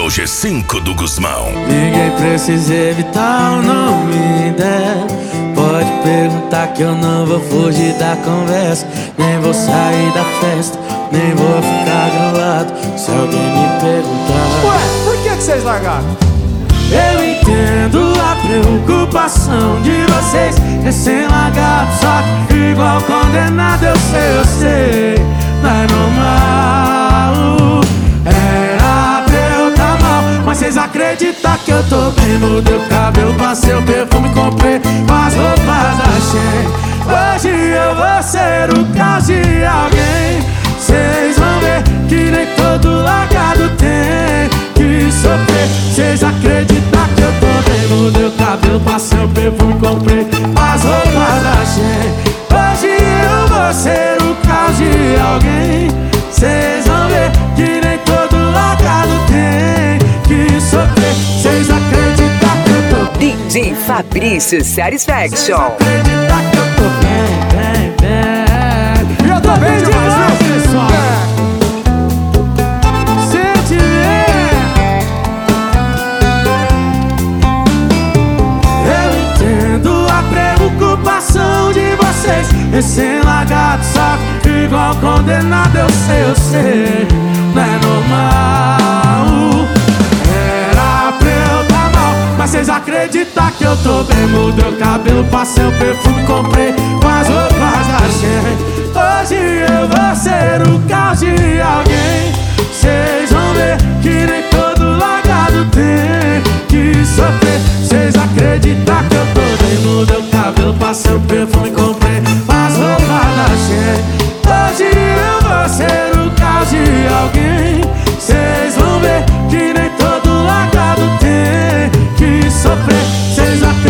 G5 do Gusmão. Ninguém precisa evitar o nome dela. Pode perguntar que eu não vou fugir da conversa. Nem vou sair da festa, nem vou ficar grilado se alguém me perguntar. Ué, por que vocês largaram? Eu entendo a preocupação de vocês, recém-largados, só que igual condenado. Eu sei, não é normal. Era pra eu tá mal, mas vocês acreditam que eu tô bem? Mudei o cabelo, passei o perfume, comprei as roupas da Shein. Hoje eu vou ser o caos de alguém. Vocês vão ver que nem todo largado tem que sofrer. Vocês acreditam que eu tô bem? Mudei o cabelo, passei o perfume, comprei as roupas da Shein. Hoje eu vou ser o caos de alguém. Vocês vão ver que nem todo largado tem que sofrer. Vocês acreditam que eu tô bem? DJ Fabrício Satisfaction. Acreditar que eu tô bem, bem, bem. E eu tô bem demais, viu, pessoal? Eu entendo a preocupação de vocês, recém-largados, só que igual condenado. Eu sei, não é normal. Era pra eu tá mal, mas vocês acreditam que eu tô bem? Mudei o cabelo, passei o perfume, comprei as roupas da Shein. Hoje eu vou ser o caos de alguém. Vocês vão ver que nem todo largado tem que sofrer. Vocês acreditam que eu tô bem? Mudei o cabelo, passei o perfume, comprei as roupas da Shein. Hoje eu vou ser o caos de alguém. Vocês vão ver que nem todo largado tem que sofrer. Vocês acreditam